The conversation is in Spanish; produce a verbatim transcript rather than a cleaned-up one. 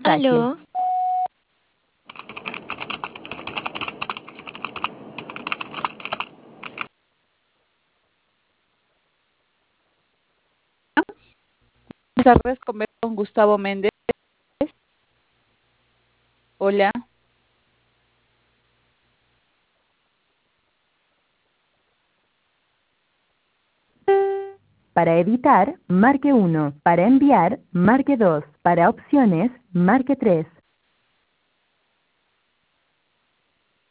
mensaje. Aló, Buenas tardes, converso con Gustavo Méndez. Hola. Para editar, marque uno. Para enviar, marque dos. Para opciones, marque tres.